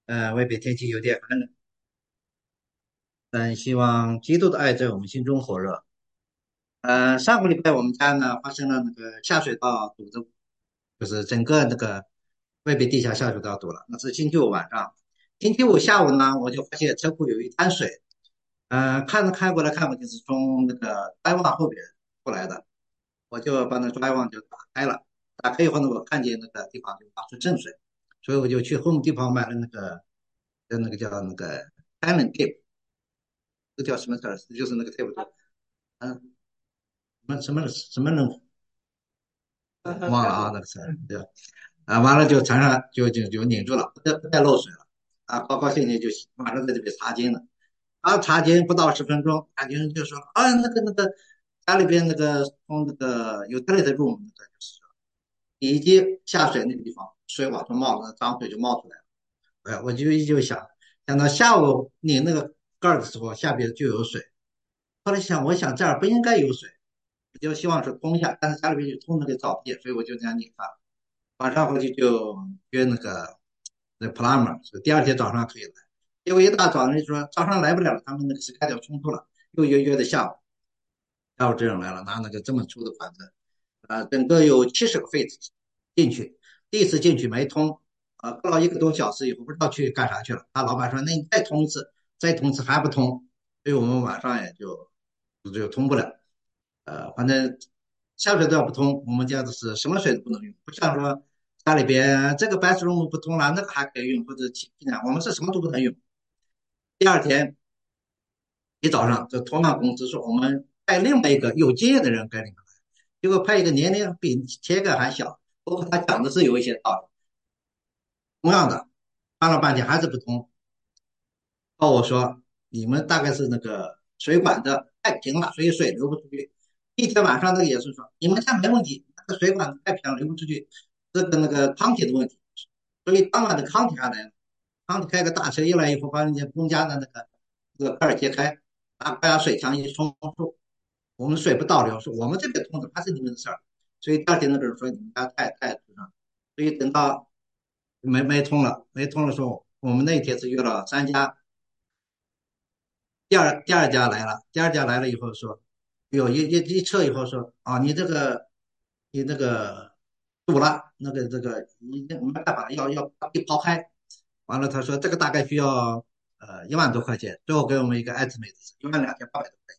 外边天气有点寒冷，但希望基督的爱在我们心中火热。上个礼拜我们家呢发生了那个下水道堵着，就是整个那个外边地下下水道堵了。那是星期五晚上，星期五下午呢，我就发现车库有一滩水，开过来看过去是从那个drive 后边过来的，我就把那 drive 就打开了，打开以后呢，我看见那个地方就发出渗水，所以我就去 Home 地方买了那个叫那个 Allen tape。这叫什么词儿？就是那个 tape，嗯，什么人忘了啊，那个词儿，对吧？完了就船上就拧住了，不再漏水了，高高兴兴就马上在这边查经了。查经不到10分钟，感觉就说那个家里边那个从那个有 toilet room 那个就是说以及下水那个地方水往出冒了，脏水就冒出来了。我就一直想到下午拧那个盖儿的时候，下边就有水。后来想，我想这儿不应该有水，我就希望是通一下，但是家里边就通那个澡液，所以我就这样拧上了。晚上回去就约那 plumber，说第二天早上可以来。结果一大早就说早上来不了了，他们那个是开掉冲突了，又约的下午。下午这人来了，拿那个这么粗的管子，整个有70个 feet 进去，第一次进去没通，过了1个多小时以后，不知道去干啥去了。他老板说，那你再通一次，再通一次还不通，所以我们晚上也就通不了。反正下水道不通，我们家的是什么水都不能用，不像说家里边这个 bathroom 不通了，那个还可以用，或者其他，我们是什么都不能用。第二天一早上，这通讯公司说我们派另外一个有经验的人给你们，结果派一个年龄比前个还小，不过他讲的是有一些道理。同样的，翻了半天还是不通。我说你们大概是那个水管子太平了，所以水流不出去。一天晚上那个也是说，你们家没问题，那个水管子太平了，流不出去，这个那个康体的问题。所以当晚的康体下来了，康体开个大车一来以后，把人家公家的那个盖儿揭开，把水墙一冲，说我们水不倒流，说我们这边通的，还是你们的事儿。所以第二天那个人说你们家太土了，所以等到没通了说我们那天是约了3家，第二家来了，第二家来了以后说，有一测以后说你这个堵了，这个你没办法，要把地刨开。完了他说这个大概需要1万多块钱，最后给我们一个 estimate 是12800多块钱。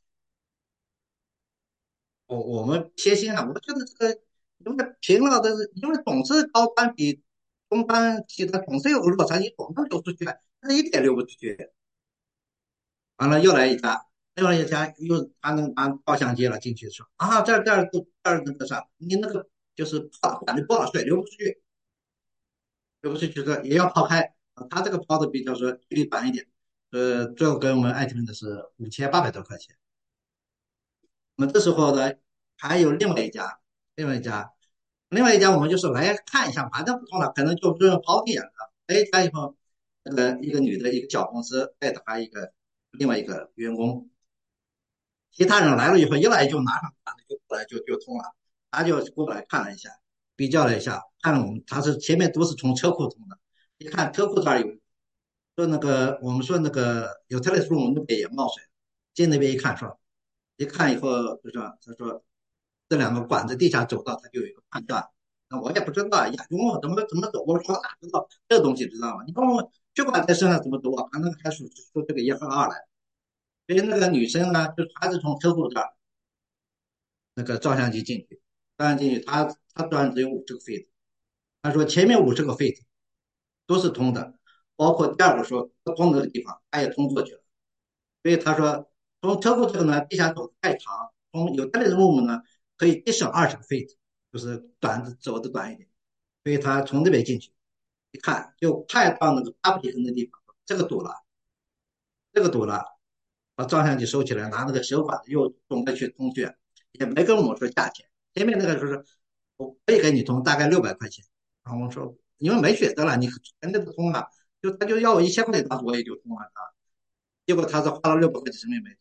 我们贴心啊，我觉得这个因为平了的是，因为总是高端比中端其他总是有落差，你总能流出去，那一点流不出去。完了又来一家，又他能拿照相机了进去说这儿那个啥，你那个就是管子破了，水流不出去，流不出去的也要抛开。他这个抛的比较说距离短一点，最后给我们艾特的是5800多块钱。那么这时候呢，还有另外一家，另外一家我们就是来看一下，反正不通了，可能就不用抛弃了。来他以后，那个一个女的，一个小公司带着她另外一个员工，其他人来了以后，一来就拿上板就过来就通了，他就过来看了一下，比较了一下，看了我们他是前面都是从车库通的，一看车库这儿有说那个我们说那个有特类树，我们那边也冒水，进那边一看说，一看以后就说他说这两个管子地下走道它就有一个判断，那我也不知道呀，问我怎么走，我说我哪知道这东西知道吗？你问我血管在身上怎么走啊？他那个还说这个1和2来。所以那个女生呢，就还是从车库这儿那个照相机进去，照相进去，她端然只有50个 feet，她说前面50个 feet 都是通的，包括第二个说不通的地方，她也通过去了。所以她说从车库这个呢，地下走太长，从有的 room 呢可以节省20个 feet，就是走的短一点，所以她从这边进去，一看就快到那个 public 那地方，这个堵了，这个堵了，把照相机收起来，拿那个手管又准备去通去，也没跟我说价钱。前面那个说是我可以给你通，大概600块钱。然后我说因为没选择了，你全都不通了，他就要我1000块钱，当时我也就通了啊。结果他是花了600块钱什么也没通。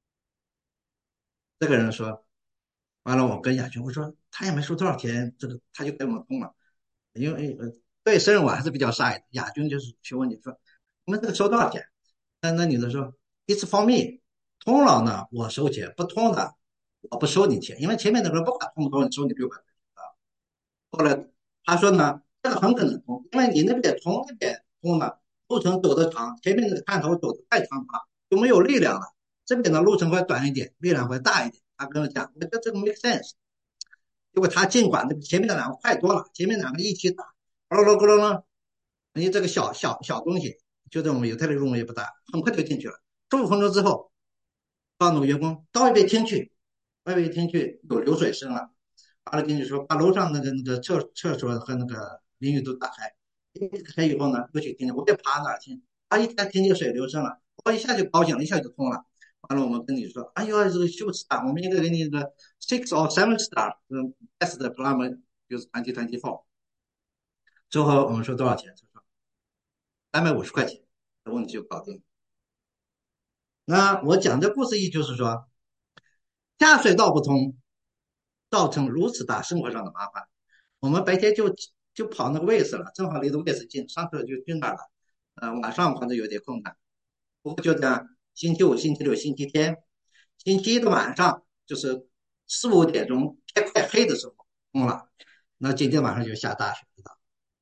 这个人说，完了我跟亚军我说他也没说多少钱，这个他就给我们通了。因为对生日我还是比较晒的，亚军就是去问你说我们这个收多少钱？那女的说，It's for me，通了呢我收钱，不通的我不收你钱，因为前面那个人不管通不通，你收你600啊。后来他说呢，这个很可能通，因为你那边通那边通了，路程走得长，前面那个探头走得太长了，就没有力量了。这边的路程会短一点，力量会大一点。他跟我讲，我觉得这个 make sense。结果他尽管那个前面的两个快多了，前面两个一起打，咕噜咕噜噜，你这个小东西，就在我们犹太的任务也不大，很快就进去了。15分钟之后，到那个员工到外边厅去，外边厅去有流水声了。完了跟你说，把楼上那个厕所和那个淋浴都打开，一打开以后呢，又去听，我也爬那儿听，他一听见水流声了，我一下就高兴了，一下就通了。完了，我们跟你说，哎呦，这个秀 star，我们应该给你一个 six or seven star，best plumber 就是 2024。之后我们说多少钱？他说350块钱，这问题就搞定。那我讲这故事意就是说，下水道不通，造成如此大生活上的麻烦。我们白天就跑那个卫士了，正好离得卫士近，上课就去那儿了。晚上可能有点困难，不过就这样，星期五、星期六、星期天，星期一的晚上就是4、5点钟天快黑的时候通了，那今天晚上就下大雪了。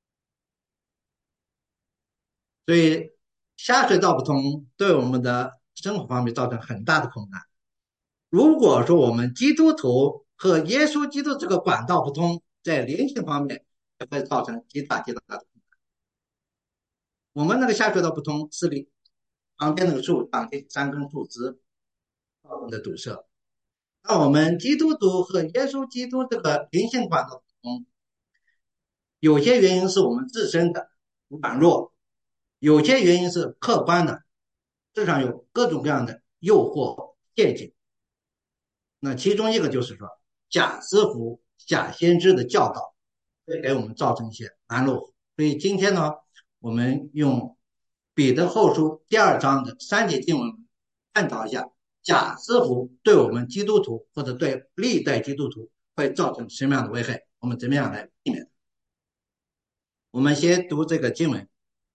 所以下水道不通对我们的生活方面造成很大的困难。如果说我们基督徒和耶稣基督这个管道不通，在灵性方面也会造成极大的。我们那个下水道不通，是里旁边那个树长的3根树枝造成的堵塞。那我们基督徒和耶稣基督这个灵性管道不通，有些原因是我们自身的软弱，有些原因是客观的，世上有各种各样的诱惑陷阱。那其中一个就是说，假师傅、假先知的教导会给我们造成一些拦路。所以今天呢，我们用彼得后书第2章的3节经文探讨一下假师傅对我们基督徒或者对历代基督徒会造成什么样的危害，我们怎么样来避免。我们先读这个经文，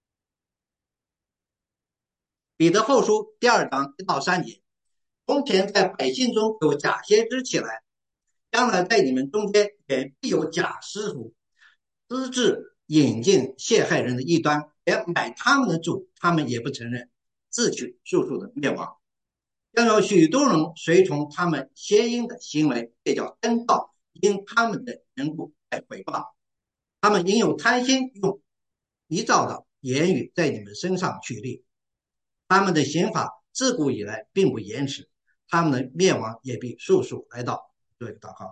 彼得后书第2章1到3节。从前在百姓中有假先知起来，将来在你们中间也必有假师傅，资质引进陷害人的异端，连买他们的主，他们也不承认，自取速速的灭亡。将有许多人随从他们邪淫的行为，也叫真道，因他们的缘故来毁谤。他们因有贪心，用泥造的言语在你们身上取利。他们的刑法自古以来并不延迟，他们的灭亡也必速速来到。做一个祷告。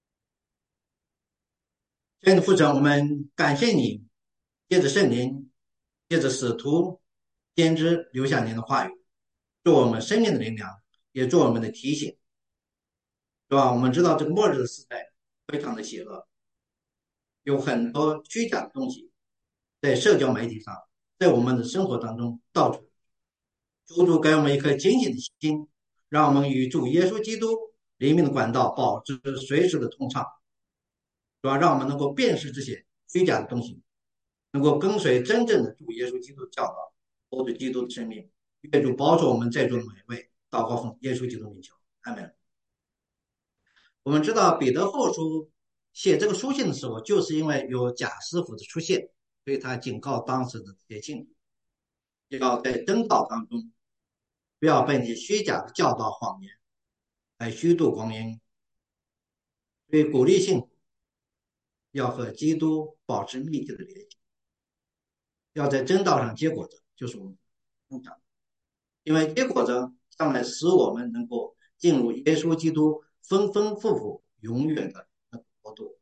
亲爱的父神，我们感谢你，借着圣灵，借着使徒、先知留下您的话语，做我们生命的灵粮，也做我们的提醒，是吧？我们知道这个末日的时代非常的邪恶，有很多虚假的东西在社交媒体上，在我们的生活当中到处。求主给我们一颗警醒的心，让我们与主耶稣基督灵命的管道保持随时的通畅，是吧？让我们能够辨识这些虚假的东西，能够跟随真正的主耶稣基督的教导，活出基督的生命。愿主保守我们在座的每一位，祷告奉耶稣基督名求，阿门。我们知道彼得后书写这个书信的时候，就是因为有假师傅的出现，所以他警告当时的这些信徒，要在真道当中，不要被你虚假的教导谎言来虚度光阴。所以鼓励信徒要和基督保持密切的联系，要在真道上结果子，就是我们成长。因为结果子将来使我们能够进入耶稣基督丰丰富富永远的国度。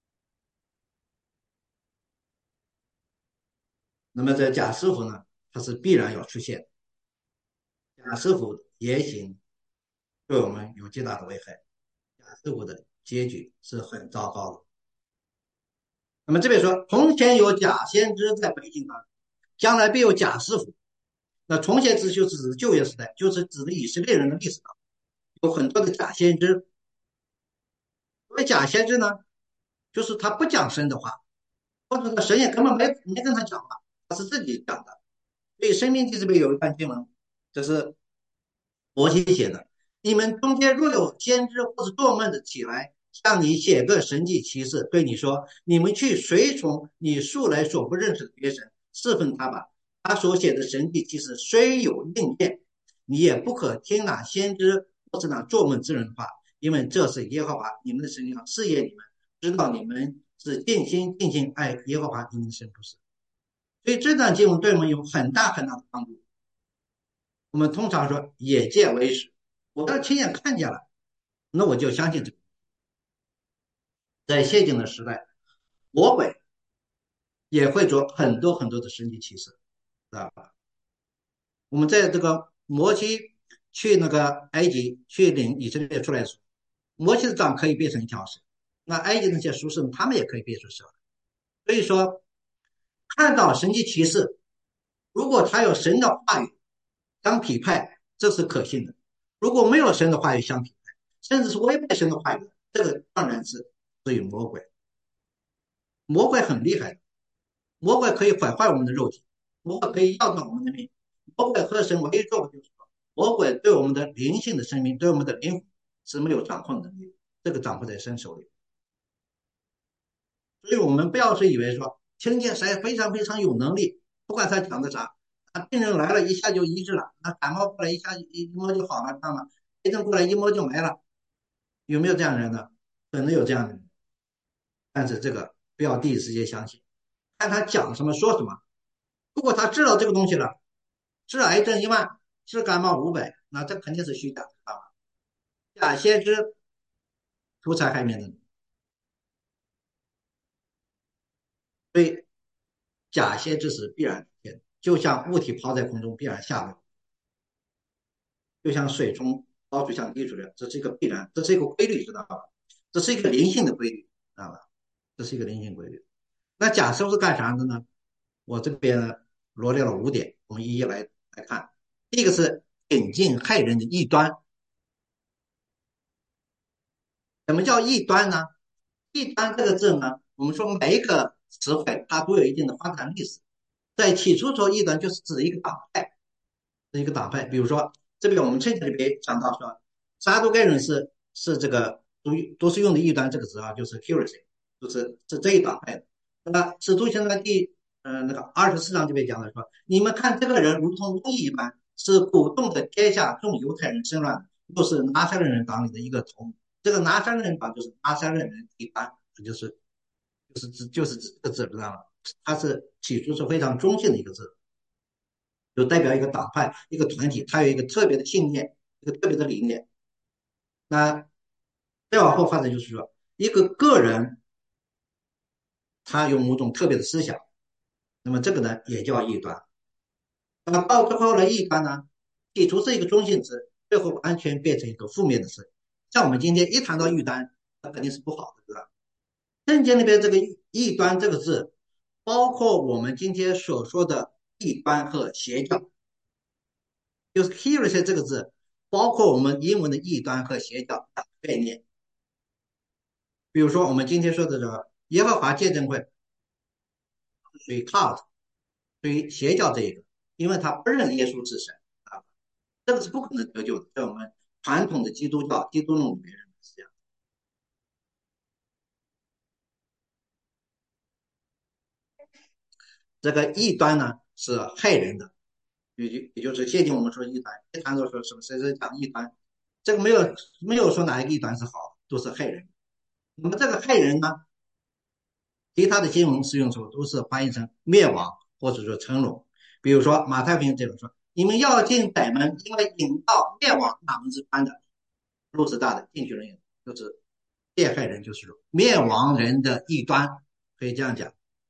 那么这假师傅呢，他是必然要出现。假师傅言行对我们有极大的危害，假师傅的结局是很糟糕的。那么这边说，从前有假先知在北京啊，将来必有假师傅。那从前之就是指旧约时代，就是指的以色列人的历史上有很多的假先知。所谓假先知呢，就是他不讲神的话，或者说神也根本没跟他讲话，他是自己讲的。 所以《生命记》这边有一段经文，这是摩西写的：你们中间若有先知或是做梦的起来，向你写个神迹奇事，对你说：你们去随从你素来所不认识的别神，侍奉他吧。他所写的神迹奇事虽有应验，你也不可听那先知或是那做梦之人的话，因为这是耶和华你们的神要试验你们，知道你们是尽心尽心爱耶和华你们的神不是。所以这段经文对我们有很大很大的帮助。我们通常说眼见为实，我要亲眼看见了，那我就相信这个。在现今的时代，魔鬼也会做很多很多的神迹奇事，啊。我们在这个摩西去那个埃及去领以色列出来的时候，摩西的杖可以变成一条蛇，那埃及那些书生他们也可以变出蛇。所以说，看到神迹奇事，如果他有神的话语相匹配，这是可信的；如果没有神的话语相匹配，甚至是违背神的话语，这个当然是属于魔鬼。魔鬼很厉害的，魔鬼可以毁坏我们的肉体，魔鬼可以要断我们的命。魔鬼和神唯一做的就是说，魔鬼对我们的灵性的生命，对我们的灵魂是没有掌控能力，这个掌握在神手里。所以我们不要是以为说听见谁非常非常有能力，不管他讲的啥，啊，病人来了一下就医治了，那感冒过来一下一摸就好了，知道吗？癌症过来一摸就没了，有没有这样的人呢？可能有这样的人，但是这个不要第一时间相信，看他讲什么说什么。如果他知道这个东西了，治癌症1万，治感冒500，那这肯定是虚假的，知道吗？假先知图财害命的，所以假先知是必然出现的，就像物体抛在空中必然下落，就像水从高处向低处流，这是一个必然，这是一个规律，知道吧？这是一个灵性的规律，知道吧？这是一个灵性规律。那假设是干啥的呢？我这边罗列了5点，我们一一来看。第一个是引进害人的异端。什么叫异端呢？异端这个字呢，我们说每一个词汇它都有一定的发展历史。在起初说异端就是指一个党派，是一个党派。比如说这边我们圣经里边讲到说，撒都该人是这个都是用的异端这个词啊，就是 heresy，就是这一党派的。那么使徒行传那个24章这边讲的说，你们看这个人如同瘟疫一般，是鼓动着天下众犹太人生乱，又是拿撒勒人党里的一个头。这个拿撒勒人党就是拿撒勒人一般，就是指这个字，知道吗？它是起初是非常中性的一个字，就代表一个党派、一个团体，它有一个特别的信念，一个特别的理念。那再往后发展就是说，一个个人他有某种特别的思想，那么这个呢也叫异端。那么到最后呢，异端呢，起初是一个中性词，最后完全变成一个负面的词。像我们今天一谈到异端，那肯定是不好的，对吧？圣经里边这个异端这个字，包括我们今天所说的异端和邪教，就是 heresy 这个字，包括我们英文的异端和邪教的概念。比如说我们今天说的这个耶和华见证会，属于 cult，属于邪教这一个，因为他不认耶稣是神啊，这个是不可能得救的，在我们传统的基督教基督论里面是这样。这个异端呢是害人的，也就是现今我们说异端，一谈到说什么谁谁讲异端，这个没有说哪一个异端是好，都是害人。那么这个害人呢，其他的经文使用时候都是翻译成灭亡或者说成龙。比如说马太福音这种说，你们要进北门，因为引到灭亡那门是宽的，路是大的，进去人也就是陷害人，就是灭亡人的异端，可以这样讲，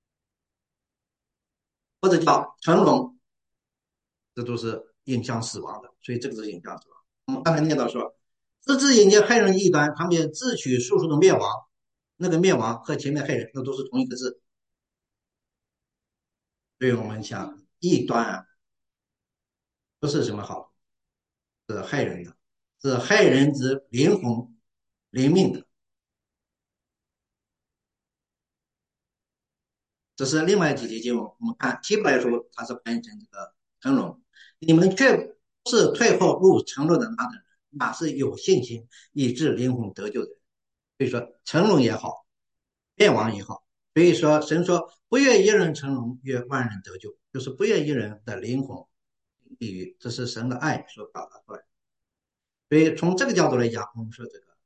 或者叫成龙，这都是影响死亡的，所以这个是影响死亡。我们刚才念到说，自知引荐害人异端，他们也自取速速的灭亡，那个灭亡和前面害人那都是同一个字，所以我们想异端啊，不是什么好，是害人的，是害人之灵魂、灵命的。这是另外几节经文，我们看希伯来书它是翻译成这个成龙，你们却不是退后入沉沦的那等人，哪是有信心以致灵魂得救的人。所以说，成龙也好，灭亡也好，所以说神说不愿一人成龙，愿万人得救，就是不愿一人的灵魂地狱，这是神的爱所表达出来。所以从这个角度来讲，我们说这个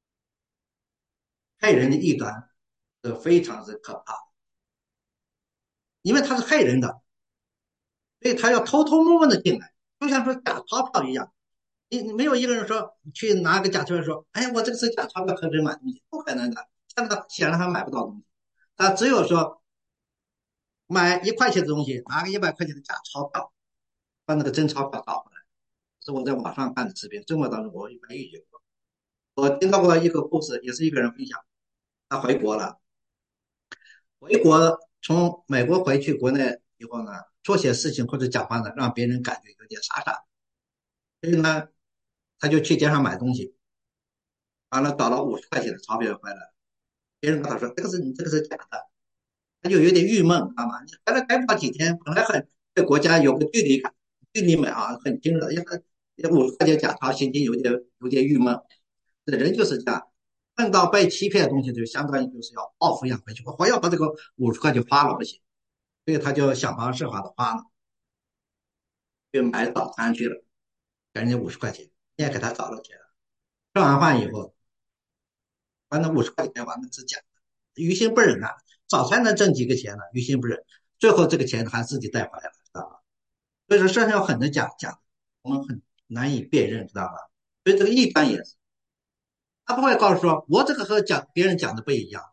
害人的异端是非常之可怕，因为他是害人的，所以他要偷偷摸摸的进来，就像说假钞票一样。你没有一个人说去拿个假钞票说，哎，我这个是假钞票，可以买东西，不可能的。现在显然他买不到东西，他只有说买1块钱的东西，拿个100块钱的假钞票，把那个真钞票找回来。是我在网上看的视频，生活当中我没遇见过。我听到过一个故事，也是一个人分享，他回国了，回国从美国回去国内以后呢，做些事情或者讲话呢，让别人感觉有点傻傻，所以呢，他就去街上买东西，完了找了50块钱的钞票回来，别人跟他说这个是假的，他就有点郁闷，知道吗？你回来待不了几天，本来很对国家有个距离感，距离美啊，很近的，要50块钱假钞，心情有点郁闷。这人就是这样，碰到被欺骗的东西，就相当于就是要报复一样回去，我要把这个50块钱花了不行，所以他就想方设法的花了，就买早餐去了，给人家50块钱，人家给他找了钱，吃完饭以后，把那50块钱完了是假的，于心不忍啊，早餐能挣几个钱呢？于心不忍，最后这个钱还自己带回来了，知道吧？所以说，身上有很多假，我们很难以辨认，知道吧？所以这个一般也是，他不会告诉说，我这个和别人讲的不一样，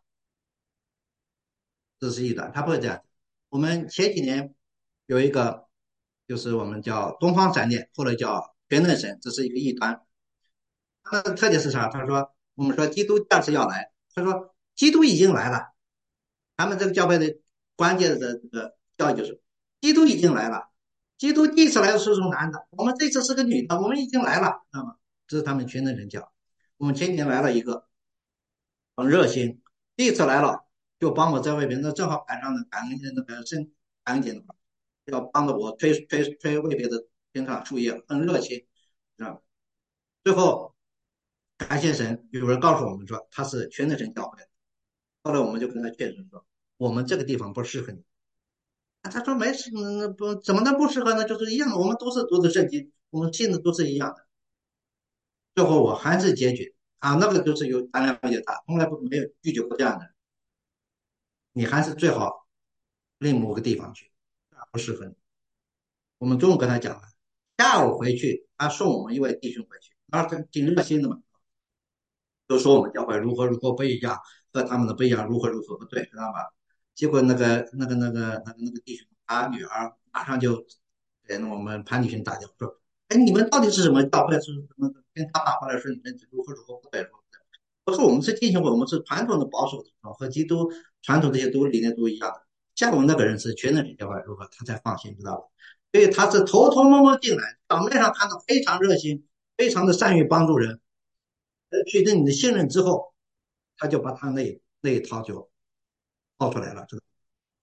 这是一端，他不会这样。我们前几年有一个，就是我们叫东方闪电，或者叫全能神，这是一个异端。它的特点是啥？他说，我们说基督第二次要来，他说基督已经来了。他们这个教会的关键的这个教育就是，基督已经来了。基督第一次来的时候是男的，我们这次是个女的，我们已经来了，知道吗？这是他们全能人教。我们前几年来了一个很热心，第一次来了就帮我在外边，那正好赶上了感恩那个感恩节的话，要帮着我推外边的天上树叶，很热情，知道吧？最后感谢神，有人告诉我们说他是全能神教会，后来我们就跟他确认说，我们这个地方不适合你。他说没事，不怎么能不适合呢？就是一样的，我们都是读的圣经，我们信的都是一样的。最后我还是结局啊，那个就是有胆量比较大，从来没有拒绝过这样的。你还是最好另某个地方去，不适合你。我们中午跟他讲了，下午回去他送我们一位弟兄回去，他挺热心的嘛，都说我们教会如何不一样，和他们的不一样，如何不对，知道吧？结果那个弟兄，他女儿马上就给我们潘弟兄打电话说：“哎，你们到底是什么教会？是什么？”跟他爸回来说你们如何不对，我说我们是进行会，我们是传统的保守的，和基督传统这些都理念都一样的。像我们那个人是全能理教会，如何他才放心，知道吧？所以他是偷偷摸摸进来，表面上看到非常热心，非常的善于帮助人，取得你的信任之后，他就把他那一套就抛出来了。这个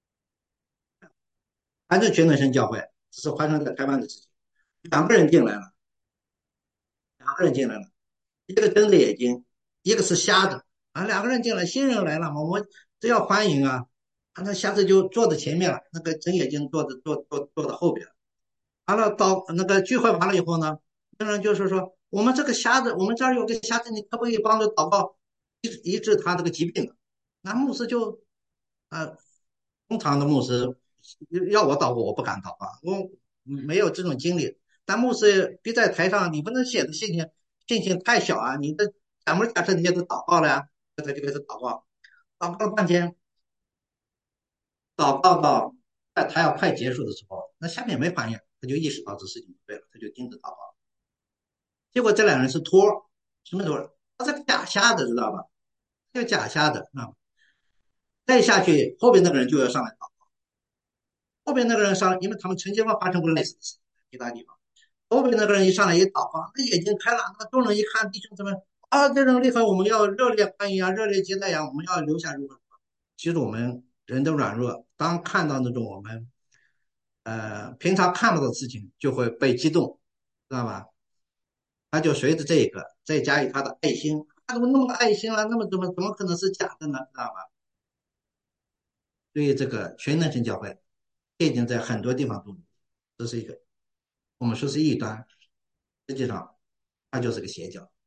反正全能神教会只是发生在台湾的事情，两个人进来了，两个人进来了，一个睁着眼睛，一个是瞎的啊，两个人进来，新人来了嘛，我这要欢迎啊，啊，那瞎子就坐在前面了，那个睁眼睛坐在后边。完了到那个聚会完了以后呢，那人就是说，我们这个瞎子，我们这儿有个瞎子，你可不可以帮着祷告医治他这个疾病？那牧师就通常的牧师要我祷告，我不敢祷告，我没有这种经历。但牧师逼在台上，你不能显得信心太小啊！你的假模假式你也都祷告了呀，他就开始祷告，祷告了半天，祷告到在他要快结束的时候，那下面没反应，他就意识到这事情不对了，他就停止祷告。结果这两人是托，什么托？他是个假瞎子，知道吧？就假瞎子啊！再下去，后边那个人就要上来祷。后边那个人上，因为他们曾经发生过类似的事情，其他地方。后边那个人一上来一祷告，那眼睛开了，那众人一看，弟兄姊妹啊，这人厉害，我们要热烈欢迎啊，热烈接待呀，我们要留下如何？其实我们人的软弱，当看到那种我们平常看不到的事情就会被激动，知道吧？他就随着这个，再加以他的爱心，他怎么那么爱心了？那么怎么可能是假的呢？知道吧？所以这个全能神教会现今在很多地方都，这是一个我们说是异端，实际上它就是个邪教。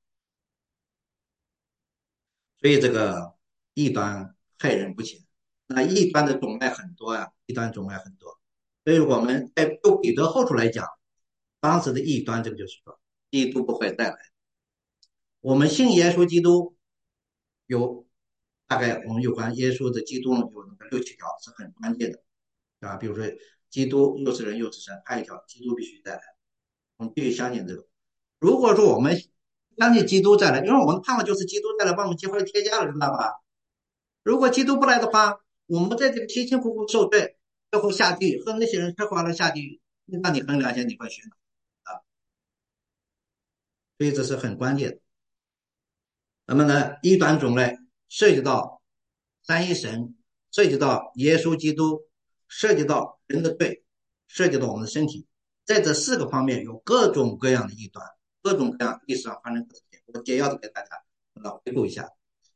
所以这个异端害人不浅。那异端的种类很多啊，异端种类很多。所以我们就彼得后书来讲，当时的异端，这个就是说，基督不会再来。我们信耶稣基督有大概我们有关耶稣的基督有那个6、7条是很关键的，啊，比如说基督又是人又是神，还有一条基督必须再来，我们必须相信这个。如果说我们相信基督再来，因为我们盼望就是基督再来帮我们结婚添加了，知道吧？如果基督不来的话，我们在这个辛辛苦苦受罪，最后下地狱，和那些人吃花了下地狱，那你衡量一下你会选哪啊？所以这是很关键的。那么呢，异端种类涉及到三一神，涉及到耶稣基督，涉及到人的罪，涉及到我们的身体，在这4个方面有各种各样的异端，各种各样历史上发生的事情，我简要的给大家回顾一下。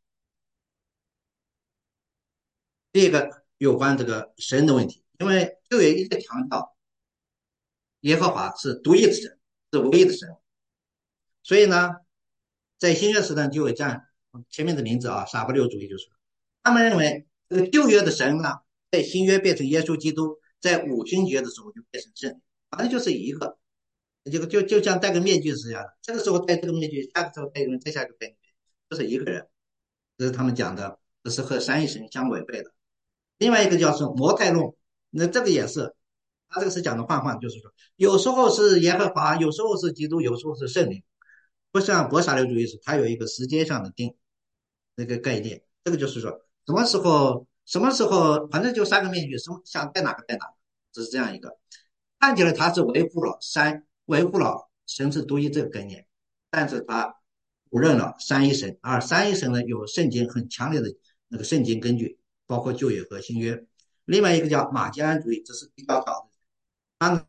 第一个有关这个神的问题，因为旧约一直强调耶和华是独一的神，是唯一的神，所以呢，在新约时代就有这样前面的名字啊，撒不六主义就是他们认为这个旧约的神呢，在新约变成耶稣基督，在五旬节的时候就变成圣，反正就是一个，就像戴个面具是一样的，这个时候戴这个面具，下个时候戴一个，再下一个戴一个，这是一个人，这是他们讲的，这是和三一神相违背的。另外一个叫做模态论，那这个也是，他这个是讲的换换，就是说有时候是耶和华，有时候是基督，有时候是圣灵，不像博撒流主义是它有一个时间上的那个概念，这个就是说什么时候，反正就3个面具，什么想戴哪个戴哪个，只是这样一个。看起来它是维护了神是独一这个概念，但是它否认了三一神，而三一神呢有圣经很强烈的那个圣经根据，包括旧约和新约。另外一个叫马基安主义，这是比较早的，他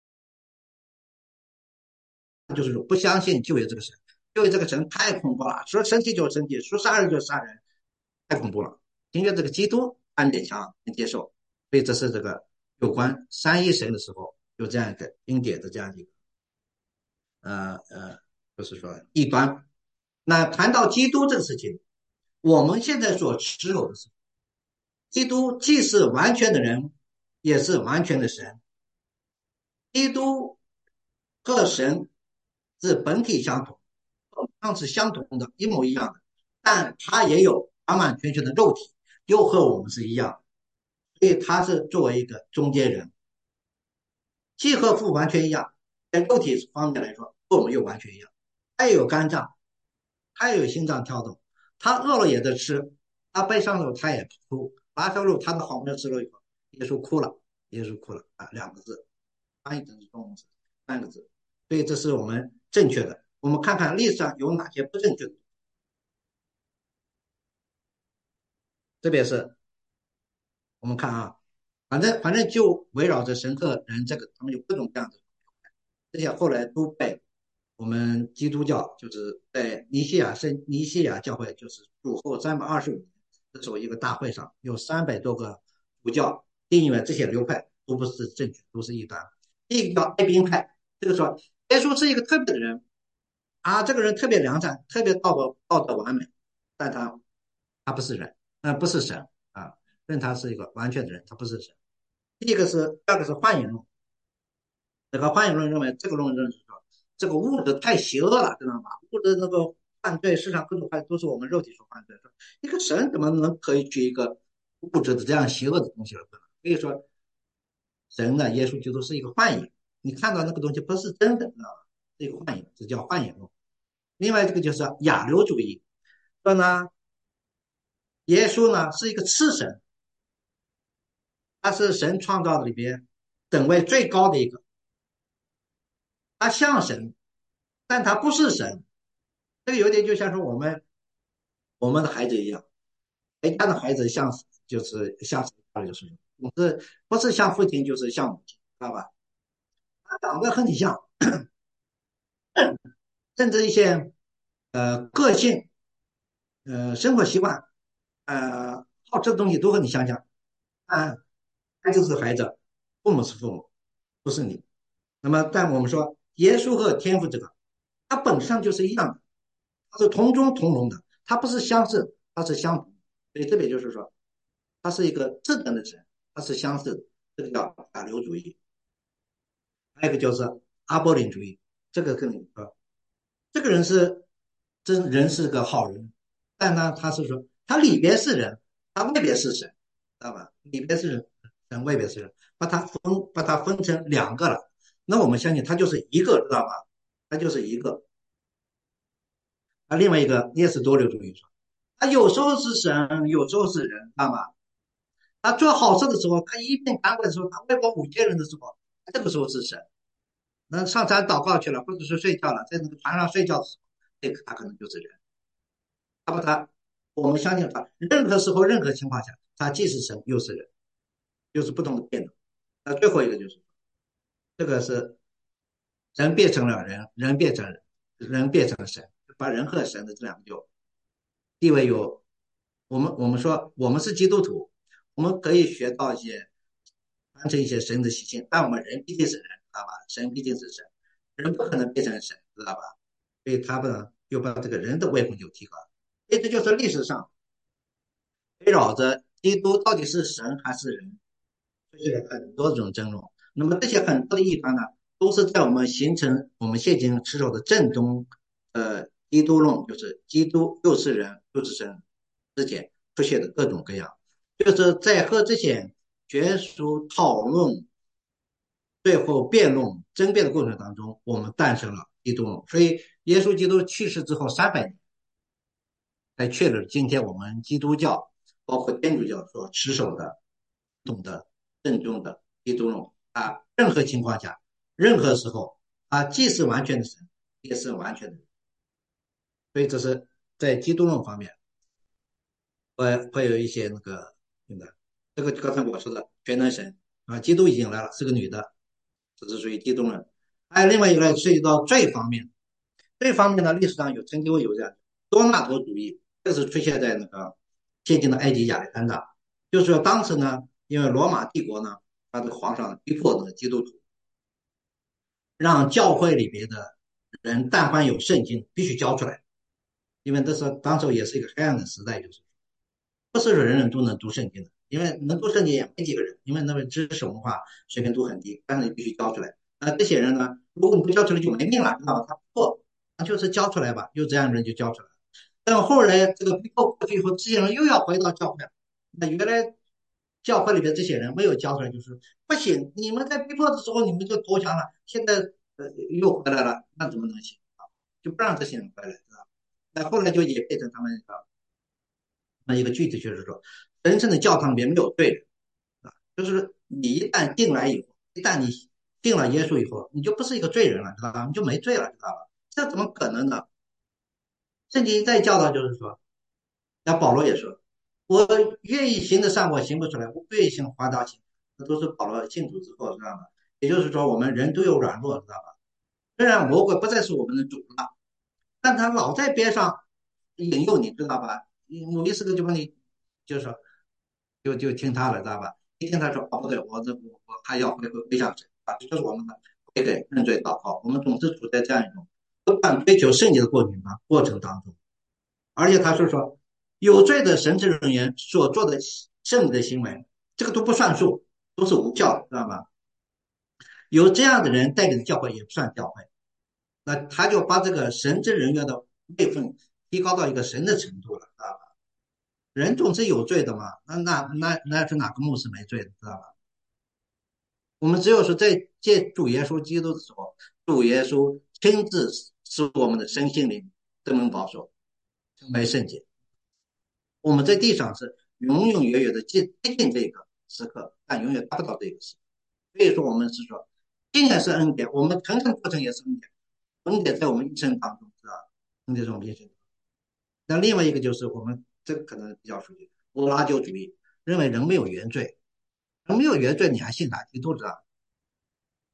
就是说不相信旧约这个神，旧约这个神太恐怖了，说生气就生气，说杀人就杀人，太恐怖了。新约这个基督安勉强能接受，所以这是这个有关三一神的时候有这样一个经典的这样一个呃呃，就是说异端。那谈到基督这个事情，我们现在所持有的是，基督既是完全的人，也是完全的神。基督和神是本体相同，上是相同的，一模一样的，但他也有完完全全的肉体，又和我们是一样，所以他是作为一个中间人，既和父完全一样，在肉体方面来说，和我们又完全一样。他也有肝脏，他也有心脏跳动，他饿了也在吃，他悲伤的时候他也哭。拉撒路他的好朋友吃了以后，耶稣哭了，耶稣哭了啊，2个字，翻译成中文是3个字，所以这是我们正确的。我们看看历史上有哪些不正确的，这边是我们看啊，反正就围绕着神和人这个，他们有各种各样的，这些后来都被我们基督教就是在尼西亚教会，就是主后325年的时候一个大会上，有300多个主教定义为这些流派都不是正确，都是异端。第一个叫爱宾派，这个说耶稣是一个特别的人啊，这个人特别良善，特别道德完美，但他不是人，不是神啊，认他是一个完全的人，他不是神。第二个是幻影论，这个幻影论认为这个论认是说，这个物质太邪恶了，知道吗？物质那个犯罪，世上各种犯罪都是我们肉体所犯罪。说一个神怎么能可以去一个物质的这样邪恶的东西了？所以说，神呢，耶稣基督是一个幻影，你看到那个东西不是真的，知道吗？是一个幻影，这叫幻影论。另外这个就是亚流主义，说呢，耶稣呢是一个次神，他是神创造的里边等位最高的一个，他像神，但他不是神。这个有点就像说我们的孩子一样，哎，他的孩子像就是像神，就是不是像父亲就是像母亲， 知道吧？他长得和你像，甚至一些个性、生活习惯、好吃的东西都和你相像。啊，孩子是孩子，父母是父母，不是你。那么，但我们说耶稣和天父这个，它本质上就是一样的，它是同宗同荣的，它不是相似，它是相同。所以这边就是说，它是一个智能的神，它是相似的，这个叫打流主义。还有一个就是阿波林主义，这个跟你说，这个人是真人是个好人，但呢，他是说他里边是人，他外边是神，知道吧？里边是人，人外边是人，把它分成两个了。那我们相信他就是一个，知道吧？他就是一个。另外一个也是多流主义说，他有时候是神，有时候是人，知道吗？他做好事的时候，他一片赶鬼的时候，他喂饱5000人的时候，这个时候是神。那上山祷告去了，或者是睡觉了，在那个船上睡觉的时候，这个他可能就是人。他把他，我们相信他，任何时候、任何情况下，他既是神又是人，又是不同的变种。那最后一个就是这个是人变成了人，人变成人，人变成了神，把人和神的这两个就地位有。我们说我们是基督徒，我们可以学到一些完成一些神的习性，但我们人毕竟是人，知道吧？神毕竟是神，人不可能变成神，知道吧？所以他们又把这个人的位分就提高了。所以这就是历史上围绕着基督到底是神还是人，出现了很多种争论。那么这些很多的异端呢，都是在我们形成我们现今持守的正宗基督论，就是基督又是人又是神之间出现的各种各样。就是在和这些学术讨论、最后辩论、争辩的过程当中，我们诞生了基督论。所以，耶稣基督去世之后300年，才确立今天我们基督教包括天主教所持守的懂的正宗的基督论啊，任何情况下、任何时候，啊，既是完全的神，也是完全的人。所以这是在基督论方面会有一些那个这个刚才我说的全能神啊，基督已经来了，是个女的，这是属于基督论。还有另外一个呢，涉及到罪方面，这方面呢，历史上曾经有这样多纳陀主义，这是出现在那个现今的埃及亚历山大。就是说当时呢，因为罗马帝国呢，他的皇上逼迫那个基督徒，让教会里边的人但凡有圣经必须交出来，因为这是当时也是一个黑暗的时代，就是不是人人都能读圣经的，因为能读圣经也没几个人，因为那个知识文化水平都很低，但是你必须交出来。那这些人呢，如果你不交出来就没命了，知道吧？他破，那就是交出来吧，就这样的人就交出来。但后来这个逼迫过去以后，这些人又要回到教会，那原来教会里边这些人没有交出来，就是不行，你们在逼迫的时候你们就投降了，现在又回来了，那怎么能行啊？就不让这些人回来，知道吧？那后来就演变成他们一个句子，就是说，真正的教堂里面没有罪人啊，就是你一旦进来以后，一旦你信了耶稣以后，你就不是一个罪人了，知道吧？你就没罪了，知道吧？这怎么可能呢？圣经在教导就是说，那保罗也说，我愿意行的善我行不出来，我不愿意行滑道行，这都是保罗信主之后，知道吧？也就是说，我们人都有软弱，知道吧？虽然魔鬼不再是我们的主了，但他老在边上引诱你，知道吧？有意思的就把你，就是说，就听他了，知道吧？一听他说，哦，不对，我还要回向神啊，这就是我们的悔改认罪祷告。我们总是处在这样一种不断追求圣洁的过程当中。而且他是说，有罪的神职人员所做的圣的行为，这个都不算数，都是无效的，知道吧？有这样的人带领的教会也不算教会，那他就把这个神职人员的位分提高到一个神的程度了，知道吧？人总是有罪的嘛，那是哪个牧师没罪的，知道吧？我们只有是在借主耶稣基督的时候，主耶稣亲自使我们的身心灵都能保守，成为圣洁。我们在地上是永永远远的接近这个时刻，但永远达不到这个时刻。所以说，我们是说，经验是恩典，我们成长过程也是恩典，恩典在我们一生当中，是吧？恩典在我们一生。那另外一个就是我们这个可能比较属于欧拉旧主义，认为人没有原罪，人没有原罪，你还信啥基督，知道？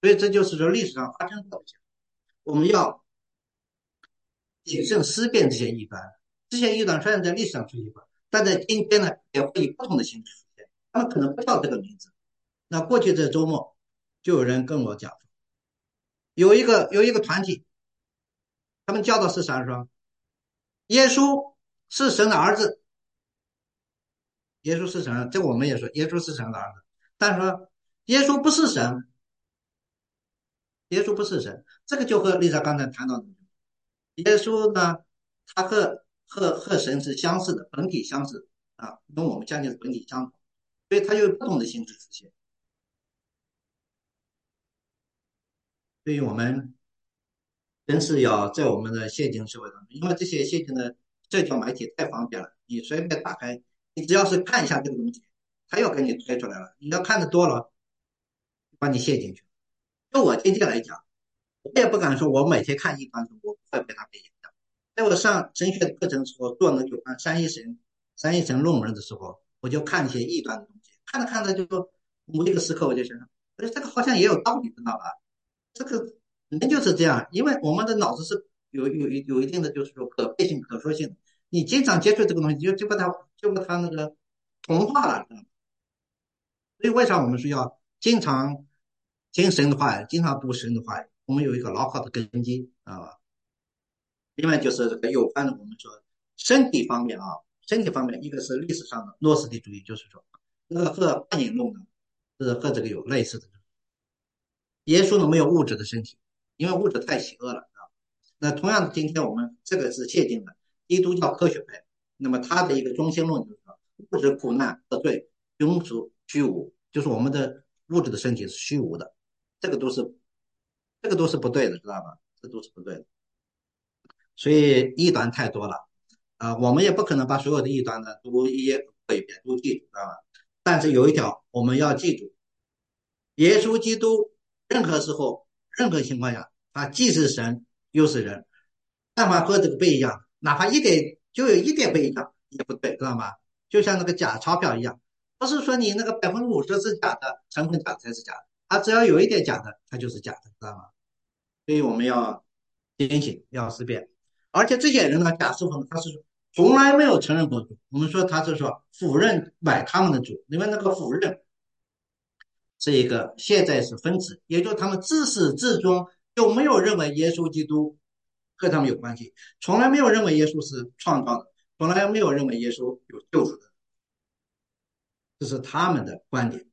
所以这就是说历史上发生过的，我们要谨慎思辨这些异端。这些异端虽然在历史上出现过，但在今天呢也会以不同的形式出现。他们可能不叫这个名字。那过去这周末就有人跟我讲，有一个团体，他们教导是啥？说耶稣是神的儿子，耶稣是神，这个我们也说耶稣是神的儿子，但是说耶稣不是神，耶稣不是神，这个就和丽莎刚才谈到的，耶稣呢，他和神是相似的，本体相似啊，跟我们相信的本体相同，所以它有不同的形式出现。所以我们真是要在我们的现今社会当中，因为这些现今的社交媒体太方便了，你随便打开，你只要是看一下这个东西，它又给你推出来了。你要看的多了，把你陷进去。就我今天来讲，我也不敢说我每天看一本书，我不会被它给影响。在我上神学的课程的时候，做那个有关三一神论文的时候，我就看一些异端的东西，看着看着就说某一个时刻我就想，我觉得这个好像也有道理，知道吧？这个人就是这样，因为我们的脑子是有一定的就是说可变性、可塑性的。你经常接触这个东西，就把它那个同化了。所以为啥我们说要经常听神的话语，经常读神的话语？我们有一个牢靠的根基啊。另外就是这个有关的，我们说身体方面啊，身体方面，一个是历史上的诺斯底主义，就是说那个和幻影论呢是和这个有类似的。耶稣呢没有物质的身体，因为物质太邪恶了。那同样的，今天我们这个是确定的，基督教科学派，那么他的一个中心论就是说，物质苦难得罪庸俗虚无，就是我们的物质的身体是虚无的，这个都是这个都是不对的，知道吧？这都是不对的。所以异端太多了我们也不可能把所有的异端呢都过一遍，都记住，知道吧？但是有一条我们要记住，耶稣基督任何时候、任何情况下，他既是神又是人，但凡和这个不一样，哪怕就有一点不一样也不对，知道吗？就像那个假钞票一样，不是说你那个50%是假的，成分假才是假的，它只要有一点假的，它就是假的，知道吗？所以我们要警醒，要思辨。而且这些人呢，假师傅呢，他是从来没有承认过主。我们说他是说否认买他们的主，因为那个否认是一个现在是分词，也就是他们自始至终就没有认为耶稣基督和他们有关系，从来没有认为耶稣是创造的，从来没有认为耶稣有救赎的，这是他们的观点。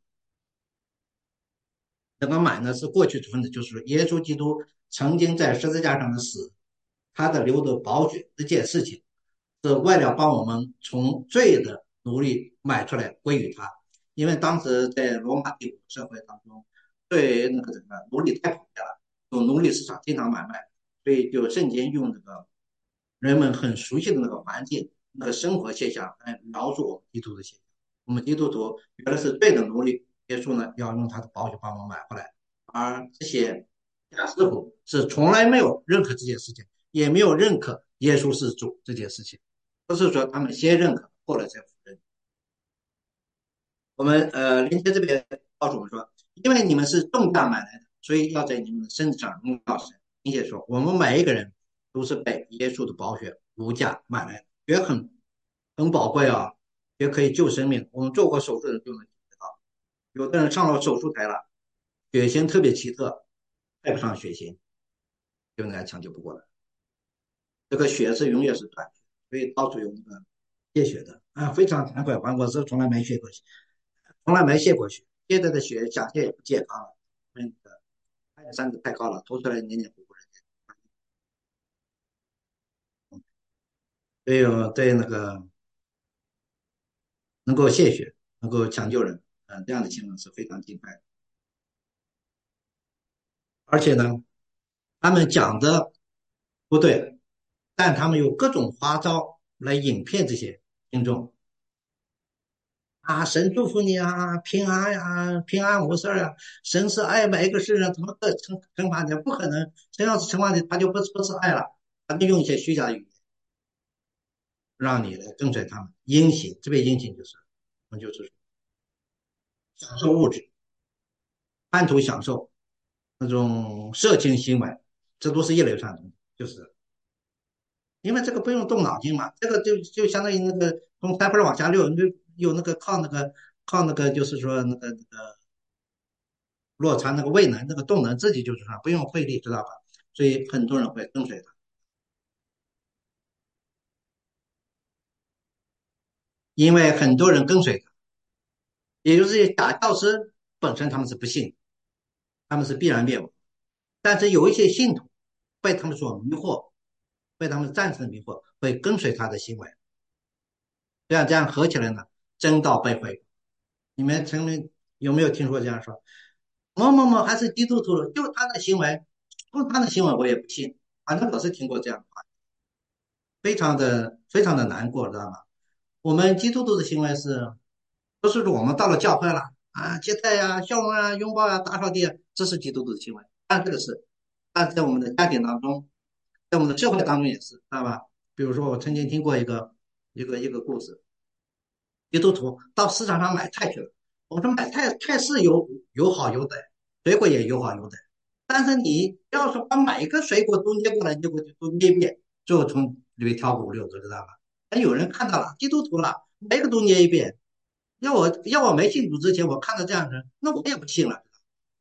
这个买呢是过去分子，就是耶稣基督曾经在十字架上的死，他的流的宝血这件事情，是为了帮我们从罪的奴隶买出来归于他。因为当时在罗马帝国社会当中，对那个什么奴隶太普遍了，有奴隶市场经常买卖，所以就圣经用这个人们很熟悉的那个环境、那个生活现象来描述我们基督的现象。我们基督徒原来是罪的奴隶，耶稣呢要用他的宝血把我们买回来，而这些假师傅是从来没有认可这件事情，也没有认可耶稣是主这件事情，不是说他们先认可，后来才否认。我们林杰这边告诉我们说，因为你们是重价买来的，所以要在你们的身上荣耀神。并且说，我们每一个人都是被耶稣的宝血无价买来的，也很宝贵啊，也可以救生命。我们做过手术的人就能知道，有的人上了手术台了，血型特别奇特，派不上血型，就那抢救不过来。这个血是永远是短血，所以到处有那个献血的啊，非常惭愧，我是从来没血过血，从来没献过血，现在的血想献也不健康了，那个二三值太高了，投出来黏黏糊糊的。所以我对那个能够献血、能够抢救人，这样的情况是非常敬佩的。而且呢，他们讲的不对，但他们有各种花招来引骗这些听众啊，神祝福你啊，平安呀、平安无事呀、神是爱每一个世人，怎么个惩罚你？不可能，神要是惩罚你，他就不是爱了，他就用一些虚假的语言让你来跟随他们。殷勤，这边殷勤就是，我们就是享受物质，贪图享受， 那种色情行为，这都是一类传统，就是因为这个不用动脑筋嘛，这个就相当于那个从菜盆往下溜，你就有那个靠那个就是说那个落差那个位能那个动能自己就是上，不用费力，知道吧？所以很多人会跟随他，因为很多人跟随他，也就是这些假教师本身他们是不信，他们是必然灭亡，但是有一些信徒被他们所迷惑，被他们战胜迷惑，会跟随他的行为，这样合起来呢，真道被毁。你们有没有听说这样说？某某某还是基督徒，就他的行为，就他的行为我也不信，反正我是听过这样的话，非常的难过，知道吗？我们基督徒的行为是，不是说我们到了教会了啊，接待呀、笑容啊、拥抱呀、打扫地啊，这是基督徒的行为。但这个是，但在我们的家庭当中，在我们的社会当中也是，知道吧？比如说，我曾经听过一个故事，基督徒到市场上买菜去了。我说买菜是有好有歹，水果也有好有歹，但是你要是把每个水果都捏过来，结果就都捏一遍，最后从里面挑个五六个，知道吧？但有人看到了基督徒了，每个都捏一遍。要我没信主之前，我看到这样的人，那我也不信了。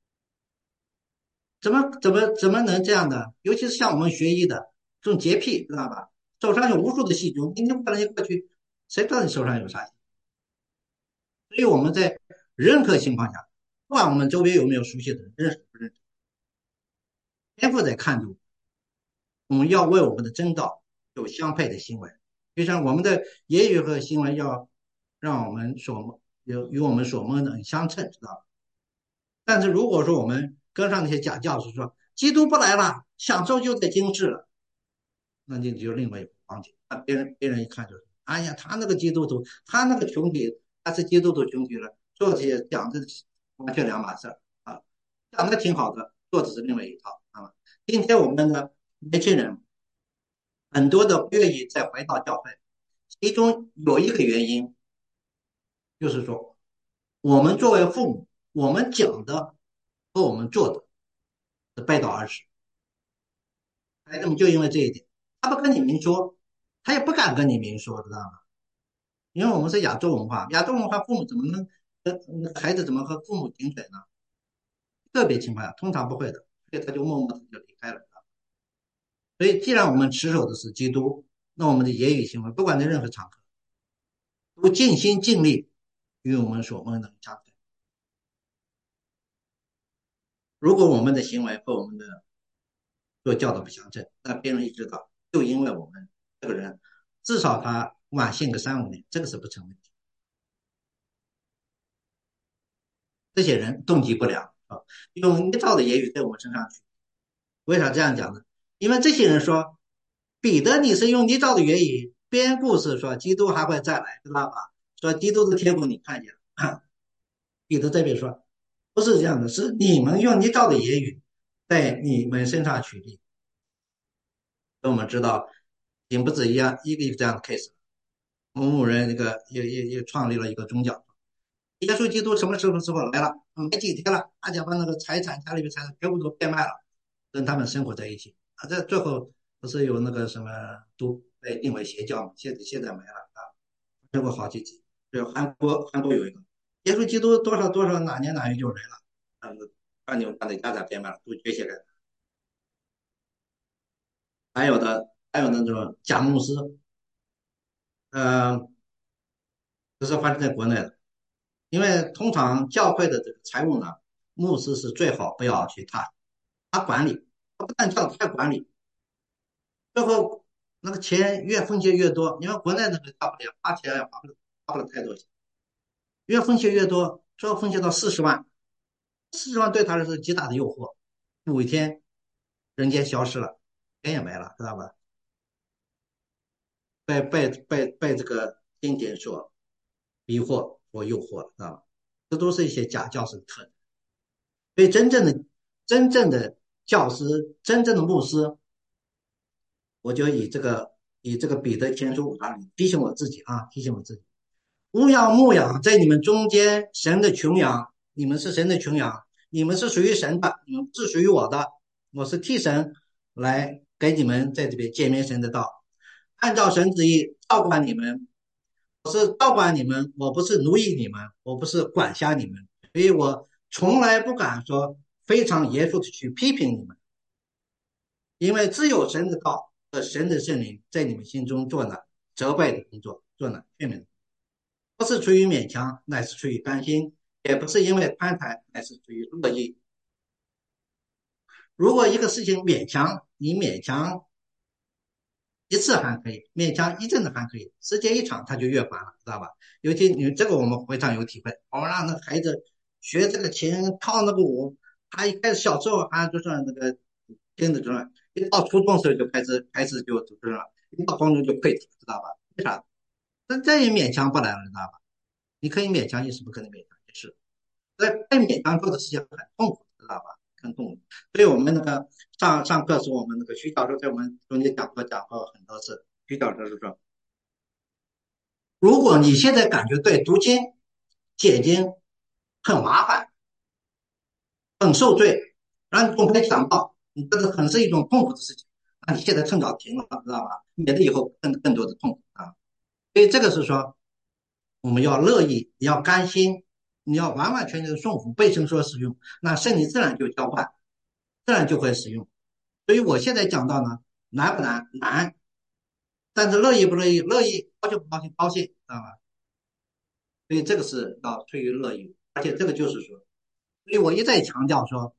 怎么能这样的？尤其是像我们学医的这种洁癖，知道吧？手上有无数的细菌，你过来一过去，谁知道你手上有啥？所以我们在任何情况下，不管我们周围有没有熟悉的人，认识不认识，天赋在看重我们要为我们的真道有相配的行为，就像我们的言语和行为要让我们所与我们所梦的相称，知道吧？但是如果说我们跟上那些假教师说基督不来了，享受就在今世了，那就另外一个光景。那别人一看就是，哎呀，他那个基督徒，他那个群体，他是基督徒群体了，做这些讲的完全两码事啊，讲的挺好的，做的是另外一套啊。今天我们的年轻人很多的不愿意再回到教会，其中有一个原因就是说，我们作为父母，我们讲的和我们做的是背道而驰。孩子们就因为这一点，他不跟你明说，他也不敢跟你明说，知道吗？因为我们是亚洲文化，亚洲文化父母怎么能孩子怎么和父母顶嘴呢？个别情况下通常不会的，所以他就默默的就离开了。所以，既然我们持守的是基督，那我们的言语行为，不管在任何场合，都尽心尽力与我们所梦的相配。如果我们的行为和我们的做教导不相称，那别人一知道，就因为我们这个人至少他晚信个3、5年，这个是不成问题。这些人动机不良啊，用捏造的言语在我们身上去。为啥这样讲呢？因为这些人说，彼得你是用捏造的言语编故事，说基督还会再来，知道吧？说基督的天国你看见了，彼得这边说不是这样的，是你们用捏造的言语在你们身上取利。我们知道，已经不止一个这样的 case。某人那个也创立了一个宗教，耶稣基督什么时候来了？没几天了，大家把那个财产家里面财产全部都变卖了，跟他们生活在一起啊。这最后不是有那个什么都被定为邪教嘛？现在没了啊，生过好几集。就韩国有一个耶稣基督多少多少哪年哪月就来了，把你把那家产变卖了，都绝下来了。还有那种假牧师，呃，这是发生在国内的。因为通常教会的这个财务呢，牧师是最好不要去踏，他管理，他不但叫他管理，最后那个钱越分钱越多，因为国内那个大不了花钱也花不了太多钱，越分钱越多，最后分钱到40万，40万对他来说是极大的诱惑，有一天人间消失了，钱也没了，知道吧？被这个金钱所迷惑或诱惑，知道吧？这都是一些假教师的特征。所以真正的教师，真正的牧师，我就以这个彼得前书啊提醒我自己啊，提醒我自己，勿要牧养在你们中间神的群羊，你们是神的群羊， 你们是属于神的，你们不是属于我的，我是替神来给你们在这边解明神的道，按照神旨意照管你们，我是照管你们，我不是奴役你们，我不是管辖你们，所以我从来不敢说非常严肃的去批评你们，因为只有神的道和神的圣灵在你们心中做了责备的工作，做了劝勉的，不是出于勉强，乃是出于甘心，也不是因为贪财，乃是出于乐意。如果一个事情勉强，你勉强一次还可以，勉强一阵子还可以，时间一长他就越烦了，知道吧？尤其你这个我们非常有体会。我们让那孩子学这个琴，跳那个舞，他一开始小时候还就是那个听得准，一到初中时候就开始就组织了，一到高中就废止，知道吧？为啥？这也勉强不来了，知道吧？你可以勉强，也是不可能勉强一事。被勉强做的事情很痛苦，知道吧？很痛苦。所以我们那个上课时候，我们那个徐教授在我们中间讲过很多次。徐教授说，如果你现在感觉对读经、解经很麻烦、很受罪，让你总没想到，你这个很是一种痛苦的事情，那你现在趁早停了，知道吧？免得以后更多的痛苦啊。所以这个是说，我们要乐意，你要甘心，你要完完全全的顺服，被神所使用，那圣灵自然就交换，自然就会使用。所以我现在讲到呢，难不难？难，但是乐意不乐意？乐意，高兴不高兴？高兴，知道吧？所以这个是要出于乐意，而且这个就是说，所以我一再强调说，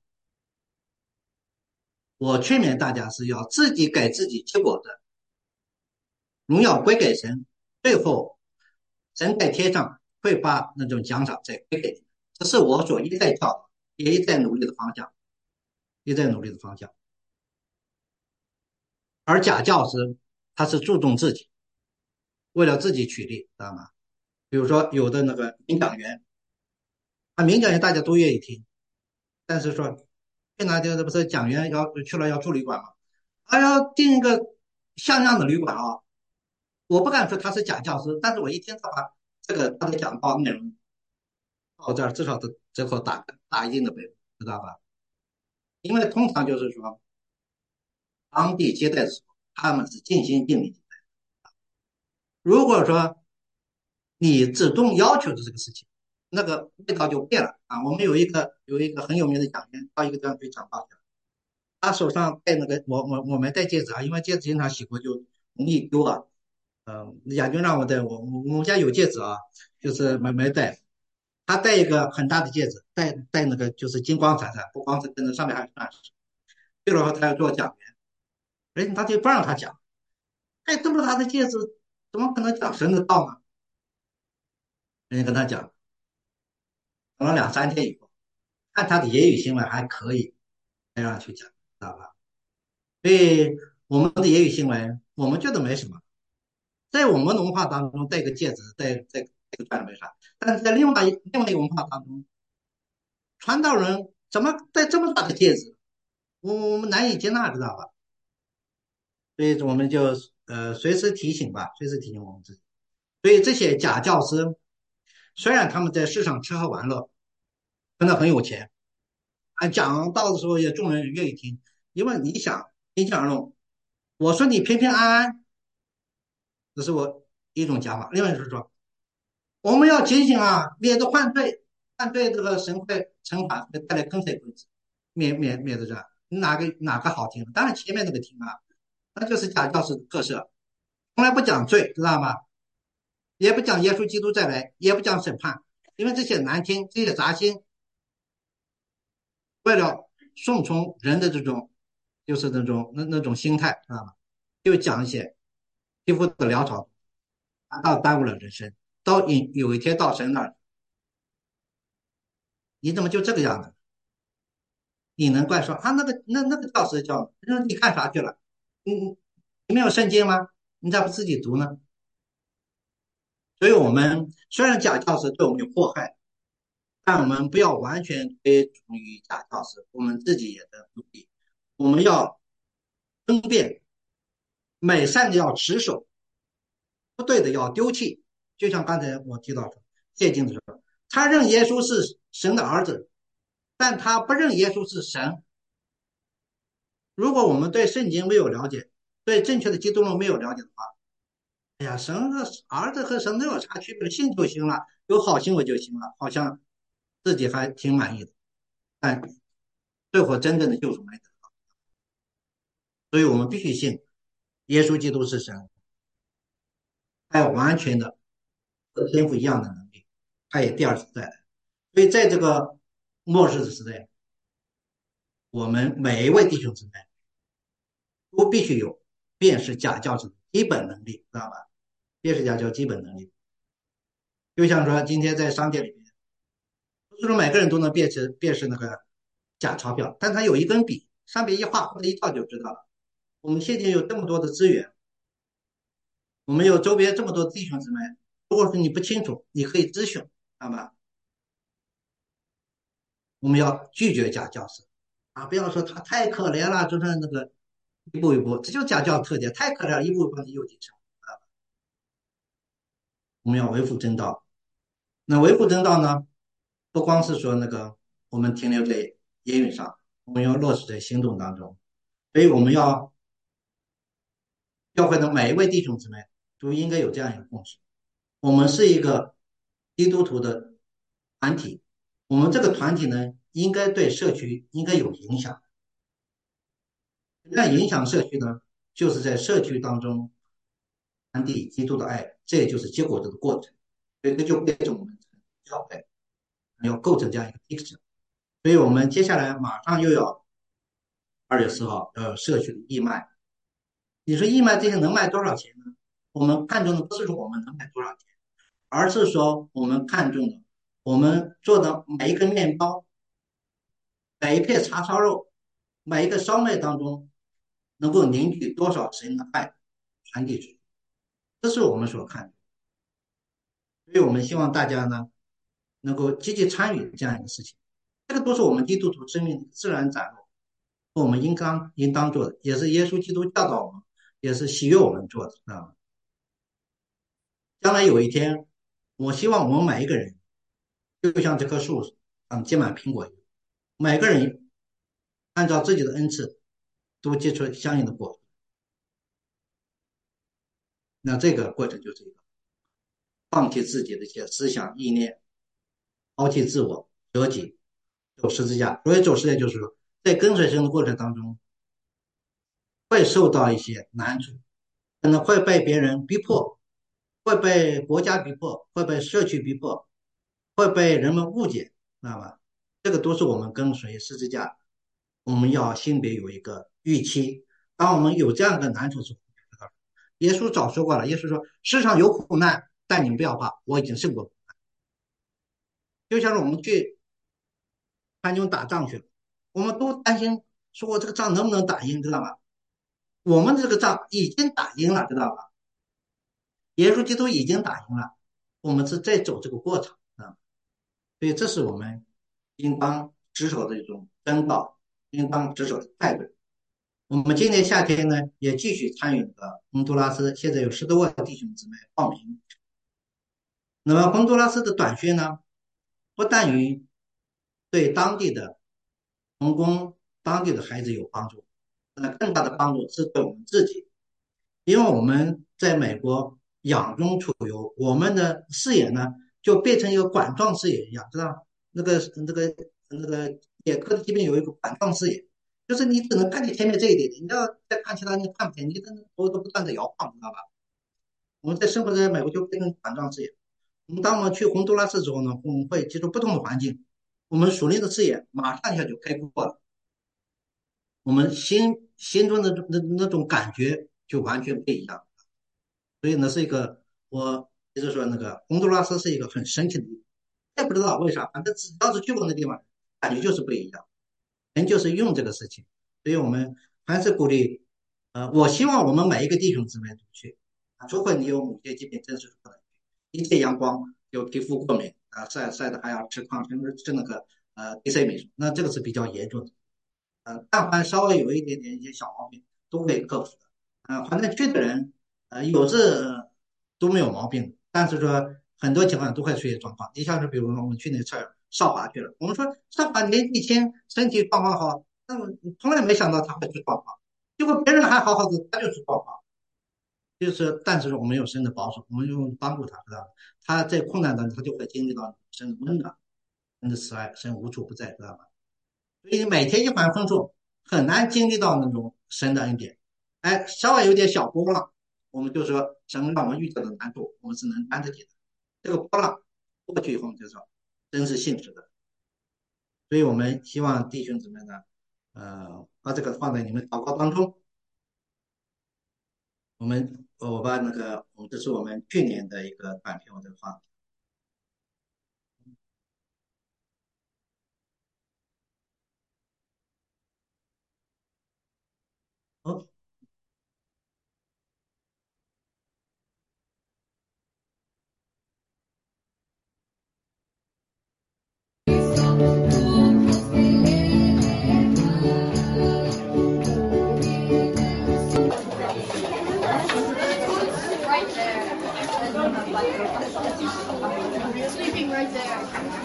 我劝勉大家是要自己给自己结果的，荣耀归给神，最后神在天上会把那种奖赏再归给你。这是我所一再教导，也一再努力的方向，一再努力的方向。而假教师他是注重自己，为了自己取利，知道吗？比如说有的那个演讲员，啊，名讲员大家都愿意听，但是说去哪这不是讲员要去了要住旅馆嘛，还要订一个像样的旅馆啊。我不敢说他是假教师，但是我一听他把这个他的讲道内容到这儿，至少的折扣打一定的倍，知道吧？因为通常就是说当地接待的时候，他们是尽心尽力。如果说你主动要求的这个事情，那个味道就变了啊。我们有一个很有名的讲员到一个地方去讲道去了，他手上戴那个我没戴戒指啊，因为戒指经常洗过就容易丢啊。亚军让我戴，我们家有戒指啊，就是没戴。他戴一个很大的戒指，戴那个就是金光闪闪，不光是跟着上面还有钻石。去了后他要做讲员，他就不让他讲，戴这么大的戒指，怎么可能讲神的道呢？人家跟他讲，讲了两三天以后，看他的言语行为还可以，才让他去讲，知道吧？所以我们的言语行为，我们觉得没什么，在我们的文化当中，戴个戒指，戴个钻石没啥，但是在另外一个文化当中，传道人怎么戴这么大的戒指？我们难以接纳，知道吧？所以我们就随时提醒吧，随时提醒我们自己。所以这些假教师，虽然他们在世上吃喝玩乐，真的很有钱，啊，讲道的时候也众人愿意听，因为你想，平心而论，我说你平平安安，这是我一种讲法。另外就是说，我们要警醒啊，免得犯罪，犯罪这个神会惩罚，会带来坑水棍子，免得这样。哪个好听？当然前面那个听啊，那就是假教师的特色，从来不讲罪，知道吗？也不讲耶稣基督再来，也不讲审判，因为这些难听，这些杂心，为了顺从人的这种，就是那种心态，知道吗？就讲一些皮肤的潦草，反倒耽误了人生。到有一天到神那儿，你怎么就这个样子？你能怪说啊那个教师教，你看啥去了？你没有圣经吗？你咋不自己读呢？所以我们虽然假教师对我们有祸害，但我们不要完全归从于假教师，我们自己也在努力。我们要分辨美善的要持守，不对的要丢弃。就像刚才我提到的，谢经的时候，他认耶稣是神的儿子， 但他不认耶稣是神。如果我们对圣经没有了解，对正确的基督论没有了解的话，哎呀，神和儿子和神都有啥区别？信就行了，有好行为就行了，好像自己还挺满意的。但最后真正的救赎没得，所以我们必须信耶稣基督是神，他有完全的和天赋一样的能力，他也第二次再来。所以在这个末世的时代，我们每一位弟兄姊妹都必须有辨识假教师的基本能力，知道吧？辨识假教基本能力，就像说今天在商店里面，不是说每个人都能辨识那个假钞票，但他有一根笔，上面一画或者一照就知道了。我们现在有这么多的资源，我们有周边这么多弟兄姊妹，如果说你不清楚，你可以咨询，知道吧？我们要拒绝假教师啊，不要说他太可怜了，就是那个一步一步，这就是假教特点，太可怜了，一步一步的又提升啊。我们要维护正道，那维护正道呢，不光是说那个我们停留在言语上，我们要落实在行动当中。所以我们要教会的每一位弟兄姊妹都应该有这样一个共识：我们是一个基督徒的团体，我们这个团体呢，应该对社区应该有影响。那影响社区呢，就是在社区当中传递基督的爱，这也就是结果子的过程。所以这就变成我们教会要构成这样一个历史。所以我们接下来马上又要2月4号要有社区的义卖。你说义卖这些能卖多少钱呢？我们看重的不是说我们能卖多少钱，而是说我们看重的我们做的每一根面包、每一片叉烧肉、每一个烧麦当中能够凝聚多少神的爱传递出去，这是我们所看的。所以我们希望大家呢能够积极参与这样一个事情，这个都是我们基督徒生命的自然展露，我们应当做的，也是耶稣基督教导我们，也是喜悦我们做的啊。将来有一天，我希望我们每一个人就像这棵树上结满苹果一样，每个人按照自己的恩赐都结出相应的果子。那这个过程就是一个放弃自己的一些思想意念，抛弃自我，舍己，走十字架。所以走十字架就是说，在跟随神的过程当中，会受到一些难处，可能会被别人逼迫，会被国家逼迫，会被社区逼迫，会被人们误解，知道吧？这个都是我们跟随十字架，我们要心里有一个预期。当我们有这样的难处时候，耶稣早说过了，耶稣说世上有苦难，但你们不要怕，我已经胜过。就像是我们去参军打仗去了，我们都担心说我这个仗能不能打赢，知道吧？我们这个仗已经打赢了，知道吧？耶稣基督已经打赢了，我们是在走这个过程啊。所以这是我们应当执守的一种真道，应当执守的态度。我们今年夏天呢，也继续参与了洪都拉斯，现在有10多万弟兄姊妹报名。那么洪都拉斯的短宣呢，不但于对当地的童工、当地的孩子有帮助，那更大的帮助是对我们自己，因为我们在美国养中处游，我们的视野呢就变成一个管状视野一样，知道那个眼科的疾病有一个管状视野，就是你只能看见前面这一点，你要再看其他你看不见，你的头都不断的摇晃，知道吧？我们在生活在美国就变成管状视野。当我们去洪都拉斯之后呢，我们会接触不同的环境，我们属灵的视野马上一下就开阔了，我们心中的那种感觉就完全不一样。所以呢，是一个我就是说那个洪都拉斯是一个很神奇的地方，也不知道为啥，反正只要是去过那地方，感觉就是不一样。人就是用这个事情，所以我们还是鼓励，我希望我们每一个弟兄姊妹都去，除非你有某些疾病，真是不能去。一切阳光有皮肤过敏晒的还要吃抗生素，吃那个DC 美素，那这个是比较严重的。但凡稍微有一点点一些小毛病，都可以克服的。反正去的人，有时都没有毛病，但是说很多情况都会出现状况。你像是比如说我们去那次少华去了。我们说少华年纪轻，身体状况好，但我从来没想到他会去少华，结果别人还好好的，他就去少华。就是，但是我们有神的保守，我们用帮助他，知道吧？他在困难当中，他就会经历到神的温暖、神的慈爱，神无处不在，知道吧？所以每天一帆风顺，很难经历到那种神的恩典。哎，稍微有点小波浪，我们就说神让我们遇到的难度，我们是能担得起的。这个波浪过去以后，就说真是信实的。所以我们希望弟兄姊妹呢，把这个放在你们祷告当中。我把那个，这是我们去年的一个短片，我这个放。哦， Sleeping right there.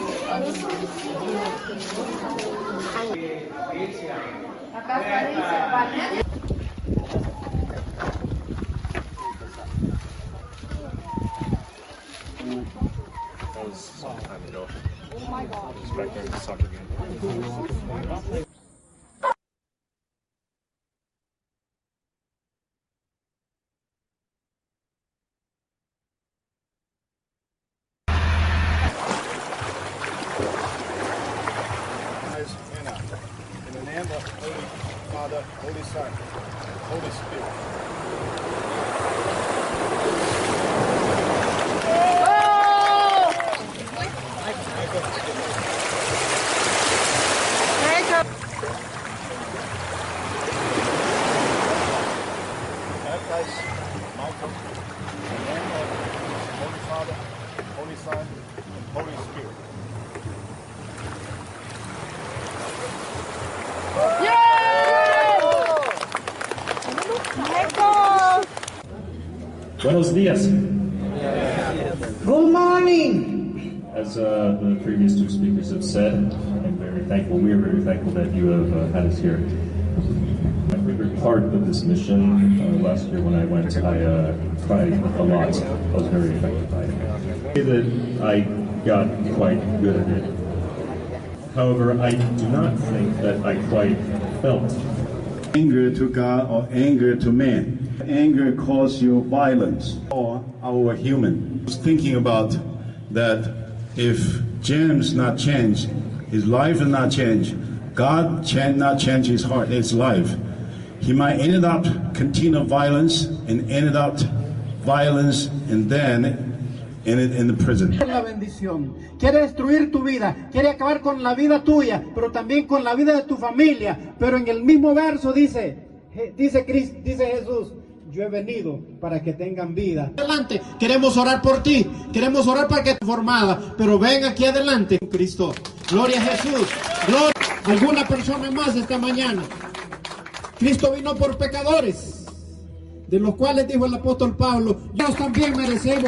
Acá está, dice, Vanessa. That was some time ago. Oh my God. It was right there at the soccer game. In the name of Holy Father, Holy Son, Holy Spirit. Baptize Michael in the name of Holy Father, Holy Son, and Holy Spirit. Buenos dias. Good morning. As the previous two speakers have said, I'm very thankful. We are very thankful that you have had us here. My favorite part of this mission, last year when I went, I cried a lot. I was very affected by it. That I got quite good at it. However, I do not think that I quite felt anger to God or anger to man. Anger causes you violence, or our human. I was thinking about that if James not change, his life will not change, God not change his heart, his life. He might ended up continue violence and ended up violence and then ended in the prison. La bendición. Quiere destruir tu vida, quiere acabar con la vida tuya, pero también con la vida de tu familia. Pero en el mismo verso dice Jesús, yo he venido para que tengan vida. Adelante, queremos orar por ti, queremos orar para que estés formada, pero ven aquí adelante, Cristo. Gloria a Jesús. Gloria. ¿Alguna persona más esta mañana? Cristo vino por pecadores, de los cuales dijo el apóstol Pablo, nosotros también merecemos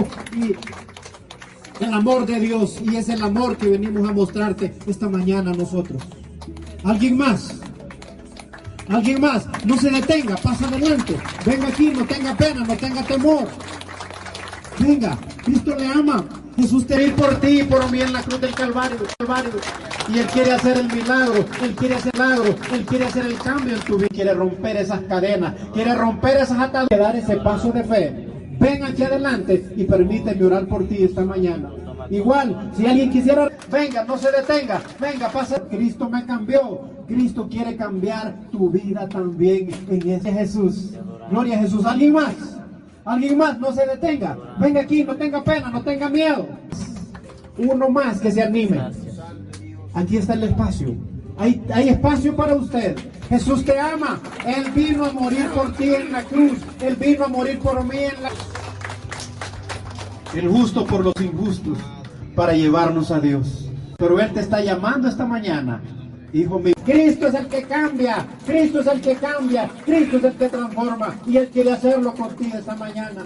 el amor de Dios, y es el amor que venimos a mostrarte esta mañana nosotros. ¿Alguien más? ¿Alguien más? No se detenga, pasa adelante. Venga aquí, no tenga pena, no tenga temor. Venga, Cristo le ama. Jesús te ir por ti y por mí en la cruz del Calvario. Y Él quiere hacer el milagro, Él quiere hacer el milagro, Él quiere hacer el cambio en tu vida. Quiere romper esas cadenas, quiere romper esas ataduras, dar ese paso de fe. Ven aquí adelante y permíteme orar por ti esta mañana. Igual, si alguien quisiera, venga, no se detenga, venga, pasa. Cristo me cambió, Cristo quiere cambiar tu vida también en ese Jesús. Gloria a Jesús. ¿Alguien más? ¿Alguien más? No se detenga. Venga aquí, no tenga pena, no tenga miedo. Uno más que se anime. Aquí está el espacio. Hay espacio para usted. Jesús te ama. Él vino a morir por ti en la cruz. Él vino a morir por mí en la... El justo por los injustos, para llevarnos a Dios. Pero Él te está llamando esta mañana. Hijo mío, Cristo es el que cambia, Cristo es el que cambia, Cristo es el que transforma, y Él quiere hacerlo contigo esta mañana.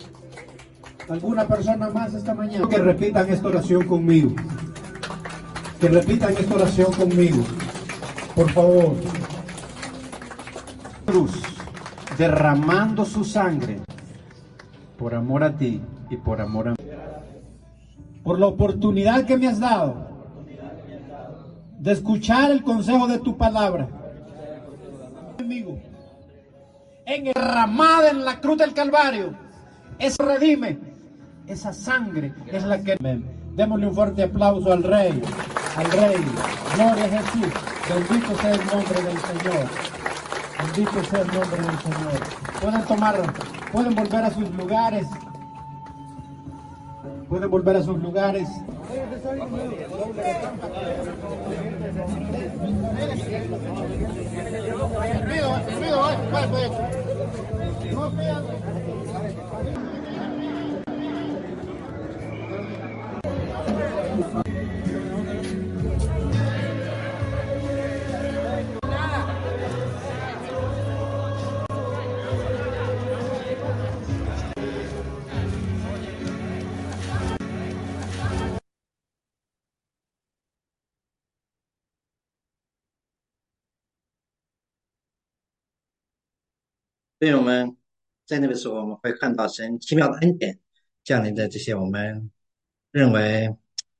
¿Alguna persona más esta mañana? Que repitan esta oración conmigo. Que repitan esta oración conmigo. Por favor. Cruz, derramando su sangre por amor a ti y por amor a mí. Por la oportunidad que me has dado de escuchar el consejo de tu palabra. Amigo, derramada en la cruz del Calvario, eso redime. Esa sangre es la que... Démosle un fuerte aplauso al Rey. Al Rey. Gloria a Jesús. Bendito sea el nombre del Señor. Bendito sea el nombre del Señor. Pueden volver a sus lugares. Pueden volver a sus lugares. 所以我们在那个时候，我们会看到神奇妙的恩典降临在这些我们认为，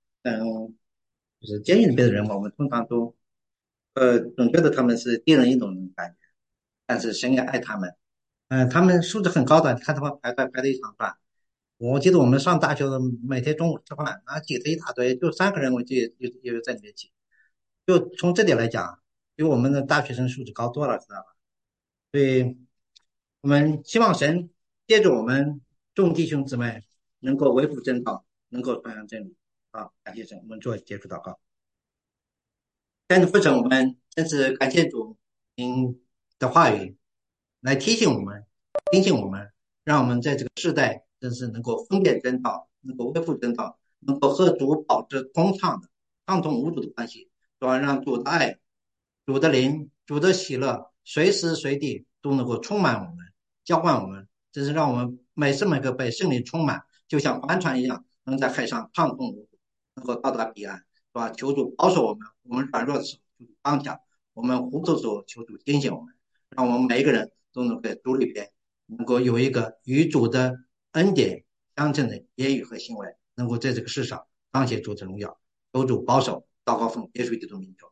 就是监狱里边的人，我们通常都，总觉得他们是低人一等的感觉，但是神也爱他们，他们素质很高的，你看他们排的一长串。我记得我们上大学的每天中午吃饭啊，挤得一大堆，就3个人，我记得有在里面挤。就从这点来讲，比我们的大学生素质高多了，知道吧？所以我们希望神借着我们众弟兄姊妹能够维护真道，能够传扬真理。好，感谢神，我们做结束祷告。但是父神，我们真是感谢主您的话语来提醒我们、提醒我们，让我们在这个世代真是能够分辨真道，能够维护真道，能够和主保持通畅的、畅通无阻的关系，从而让主的爱、主的灵、主的喜乐随时随地都能够充满我们、浇灌我们，真是让我们每时每刻被圣灵充满，就像帆船一样，能在海上畅通无阻，能够到达彼岸，是吧？求主保守我们，我们软弱的时候求主刚强，我们糊涂的时候求主警醒我们，让我们每一个人都能在主里边能够有一个与主的恩典相称的言语和行为，能够在这个世上彰显主的荣耀。求主保守，祷告奉耶稣基督名求。